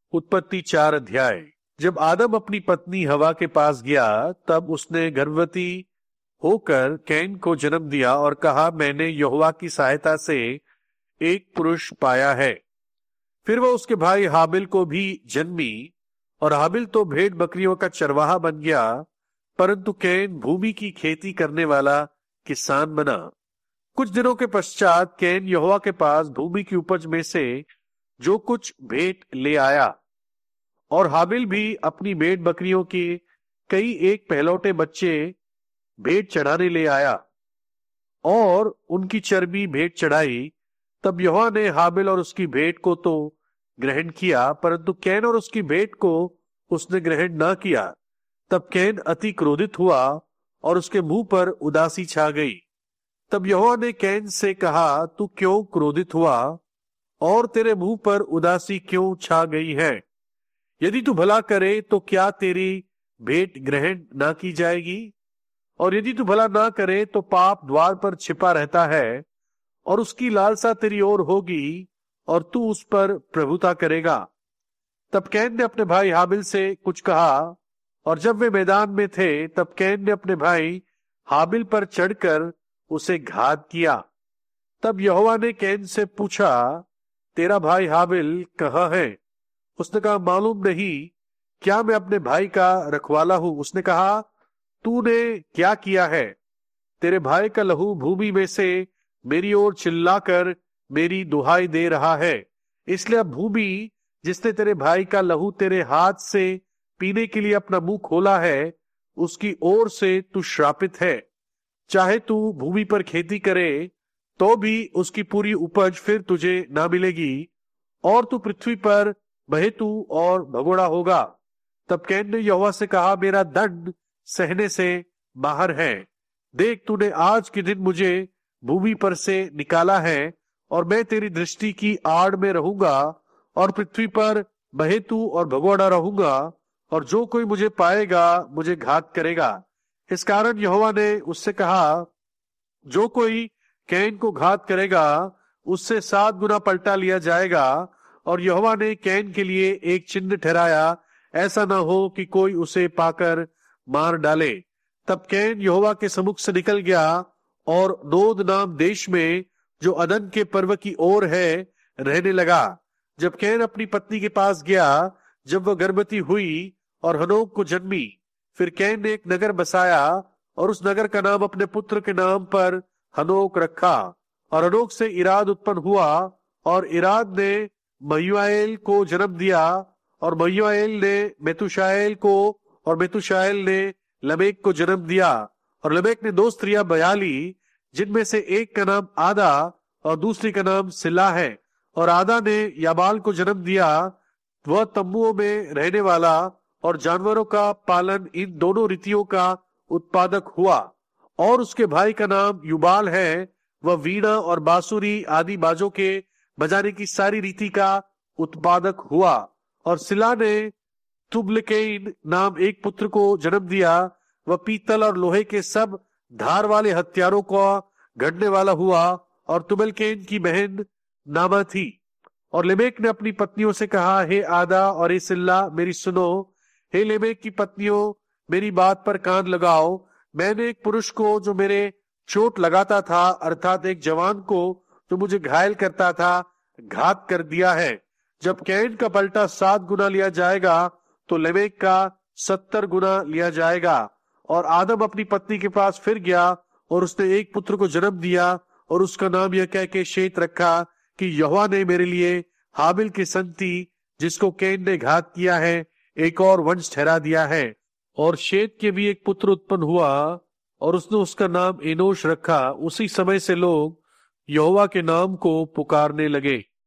उत्पत्ति 4 अध्याय। जब आदम अपनी पत्नी हवा के पास गया तब उसने गर्भवती होकर कैन को जन्म दिया और कहा, मैंने यहोवा की सहायता से एक पुरुष पाया है। फिर वह उसके भाई हाबिल को भी जन्मी और हाबिल तो भेड़ बकरियों का चरवाहा बन गया, परंतु कैन भूमि की खेती करने वाला किसान बना। कुछ दिनों के पश्चात कैन यहोवा के पास भूमि की उपज में से जो कुछ भेंट ले आया और हाबिल भी अपनी भेड़ बकरियों के कई एक पहलौठे बच्चे भेंट चढ़ाने ले आया और उनकी चर्बी भेंट चढ़ाई। तब यहोवा ने हाबिल और उसकी भेंट को तो ग्रहण किया, परंतु कैन और उसकी भेंट को उसने ग्रहण न किया। तब कैन अति क्रोधित हुआ और उसके मुंह पर उदासी छा गई। तब यहोवा ने कैन से कहा, तू क्यों क्रोधित हुआ और तेरे मुंह पर उदासी क्यों छा गई है? यदि तू भला करे तो क्या तेरी भेंट ग्रहण ना की जाएगी? और यदि तू भला ना करे तो पाप द्वार पर छिपा रहता है और उसकी लालसा तेरी ओर होगी और तू उस पर प्रभुता करेगा। तब कैन ने अपने भाई हाबिल से कुछ कहा, और जब वे मैदान में थे तब कैन ने अपने भाई हाबिल पर चढ़कर उसे घात किया। तब यहोवा ने कैन से पूछा, तेरा भाई हाबिल कहाँ है? उसने कहा, मालूम नहीं, क्या मैं अपने भाई का रखवाला हूं? उसने कहा, तूने क्या किया है? तेरे भाई का लहू भूमि में से मेरी ओर चिल्लाकर मेरी दुहाई दे रहा है। इसलिए अब भूमि जिसने तेरे भाई का लहू तेरे हाथ से पीने के लिए अपना मुंह खोला है, उसकी ओर से तू श्रापित है। चाहे तू भूमि पर खेती करे तो भी उसकी पूरी उपज फिर तुझे ना मिलेगी और तू पृथ्वी पर बहेतू और भगोड़ा होगा। तब कैन ने यहोवा से कहा, मेरा दंड सहने से बाहर है। देख, तूने आज के दिन मुझे भूमि पर से निकाला है और मैं तेरी दृष्टि की आड़ में रहूंगा और पृथ्वी पर बहेतू और भगोड़ा रहूंगा, और जो कोई मुझे पाएगा मुझे घात करेगा। इस कारण यहोवा ने उससे कहा, जो कोई कैन को घात करेगा उससे 7 गुना पलटा लिया जाएगा। और यहोवा ने कैन के लिए एक चिन्ह ठहराया, ऐसा ना हो कि कोई उसे पाकर मार डाले। तब कैन यहोवा के समुख से निकल गया और नोद नाम देश में जो अदन के पर्व की ओर है रहने लगा। जब कैन अपनी पत्नी के पास गया, जब वह गर्भवती हुई और हनोक को जन्मी, फिर कैन ने एक नगर बसाया और उस नगर का नाम अपने पुत्र के नाम पर हनोक रखा। और हनोक से इराद उत्पन्न हुआ और इराद ने मयूएल को जन्म दिया और मयूएल ने मेतुशाएल को और मेतुशाएल ने लमेक को जन्म दिया। और लमेक ने 2 स्त्रियां ब्याह ली, जिनमें से एक का नाम आदा और दूसरी का नाम सिला है। और आदा ने याबाल को जन्म दिया। वह तंबुओं में रहने वाला और जानवरों का पालन इन दोनों रीतियों का उत्पादक हुआ। और उसके भाई का नाम युबाल है। वह वीणा और बांसुरी आदि बाजों के बजाने की सारी रीति का उत्पादक हुआ। और सिला ने तुबलकैन नाम एक पुत्र को जन्म दिया। वह पीतल और लोहे के सब धार वाले हथियारों को गढ़ने वाला हुआ। और तुबलकैन की बहन नामा थी। और लेमेक ने अपनी पत्नियों से कहा, हे आदा और हे सिल्ला, मेरी सुनो। हे लेमेक की पत्नियों, मेरी बात पर कान लगाओ। मैंने एक पुरुष को जो मेरे चोट लगाता था, अर्थात एक जवान को जो मुझे घायल करता था, घात कर दिया है। जब कैन का पलटा 7 गुना लिया जाएगा तो लेमेक का 70 गुना लिया जाएगा। और आदम अपनी पत्नी के पास फिर गया और उसने एक पुत्र को जन्म दिया और उसका नाम यह कह के शेत रखा कि यहोवा ने मेरे लिए हाबिल की संगति जिसको कैन ने घात किया है एक और वंश ठहरा दिया है। और शेत के भी एक पुत्र उत्पन्न हुआ और उसने उसका नाम एनोश रखा। उसी समय से लोग यहोवा के नाम को पुकारने लगे।